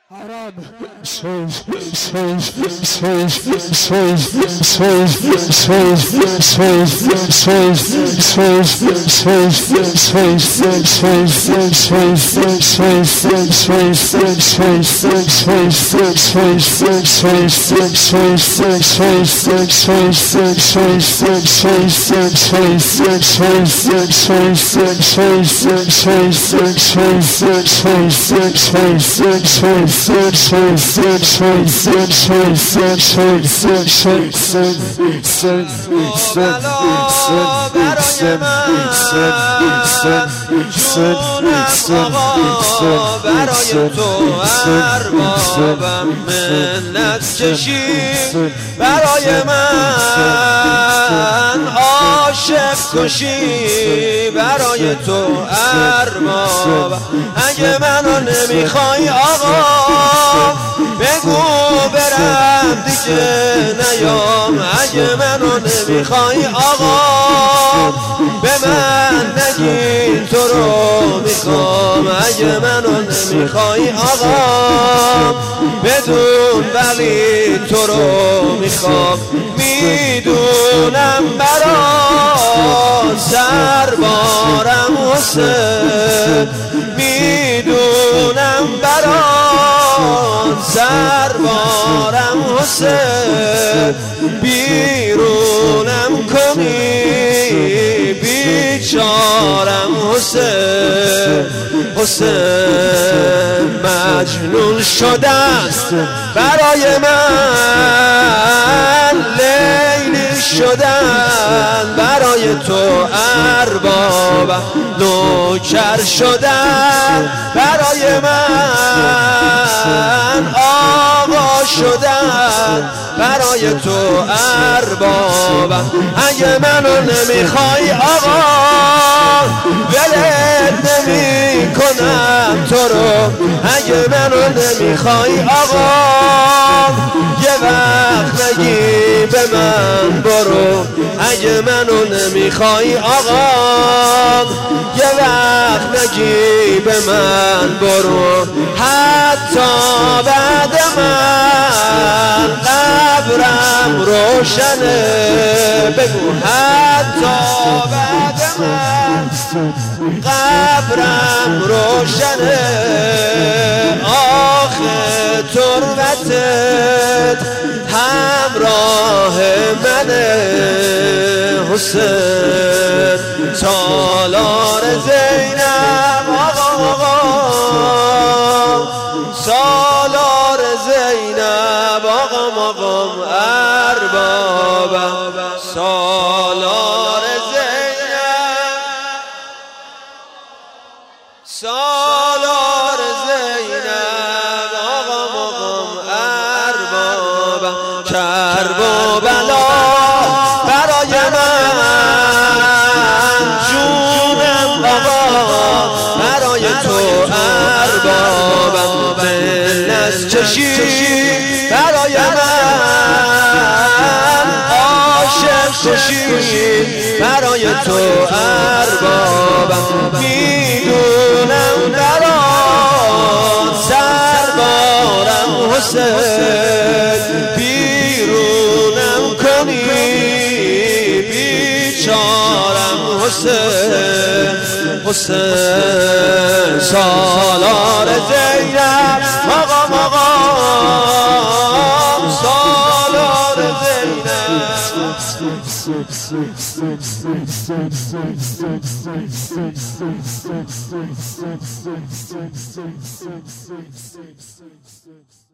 حرام برای تو اربابم منت کشی برای من عاشق کشی برای تو اربابم اگه منو نمیخوای آقا بگو برم دیگه نیام اگه منو نمیخوای آقا به من نگی تو رو میخوام اگه منو نمیخوای آقا بدون ولی تو رو میخوام میدونم برا سربارم حسین میدونم برا سربارم حسین بیرونم کنی بیچارم حسین حسین مجنون شده است برای من لیلی شدن برای تو اربابم نوکر شدن برای من آقا شدن برای تو اربابم اگه منو نمیخوای آقا ولت نمی کنم تو رو اگه منو نمیخوای آقا یه وقت نگی به من برو اگه منو نمیخوای آقا یه وقت نگی به من برو حتی بعد من قبرم روشنه بگو حتی بعد من قبرم روشنه آخه تربتت همراه منه حسین سالار زینب آقا سالار زینب آقا اربابم سالار زینب سالار زینب آقا اربابم کرب و بلا برای من جونم آقا برای تو اربابم منت کشی برای من عاشق کشی برای تو اربابم میدونم دران سربارم حسین بیرونم کنی بیچارم حسین حسین سالار زینب آقا سالار زینب